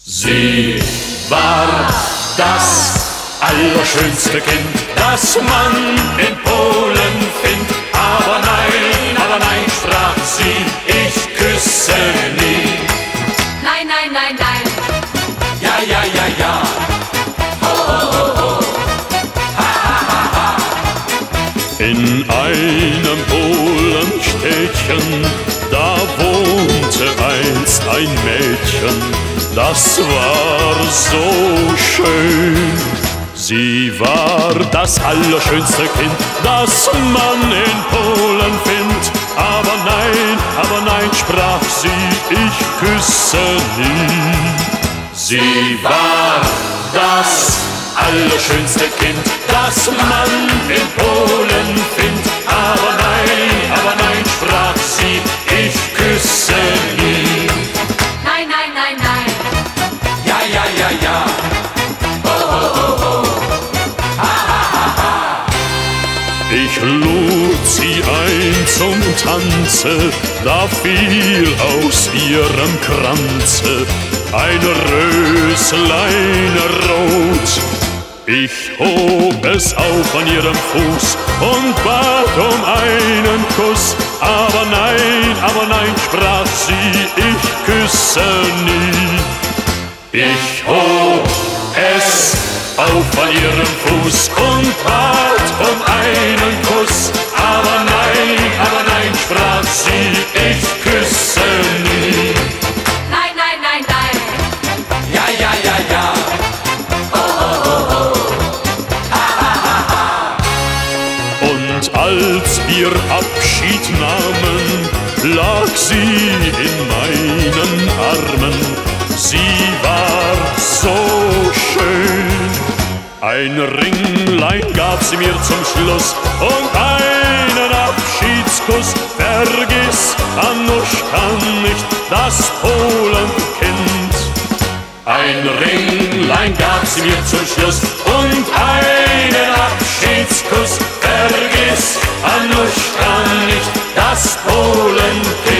Sie war das allerschönste Kind, das man in Polen findet. Aber nein, sprach sie, ich küsse nie. Nein, nein, nein, nein. Ja, ja, ja, ja. Ho, ho, ho, ho. Ha, ha, ha, ha. In einem Polenstädtchen, da wohnte einst ein Mädchen. Das war so schön. Sie war das allerschönste Kind, das man in Polen findet. Aber nein, sprach sie, ich küsse nie. Sie war das allerschönste Kind, das man in Polen findet. Aber nein, sprach sie, ich küsse nie. Nein, nein, nein, nein. Ja, ja, ja, ja. Ho, ho, ho, ho. Ha, ha, ha, ha. Ich lud sie ein zum Tanze, da fiel aus ihrem Kranze ein Röslein rot. Ich hob es auf an ihrem Fuß und bat um einen Kuss. Aber nein, sprach sie, ich küsse nie. Ich hob es auf an ihrem Fuß und bat um einen Kuss. Aber nein, sprach sie, ich küsse nie. Nein, nein, nein, nein. Ja, ja, ja, ja. Oh, oh, oh, oh. Ha, ha, ha, ha. Und als wir Abschied nahmen, lag sie in meinen Armen. Sie war so schön. Ein Ringlein gab sie mir zum Schluss und einen Abschiedskuss. Vergiss, Anuschka, nicht das Polenkind. Ein Ringlein gab sie mir zum Schluss und einen Abschiedskuss. Vergiss, Anuschka, nicht das Polenkind.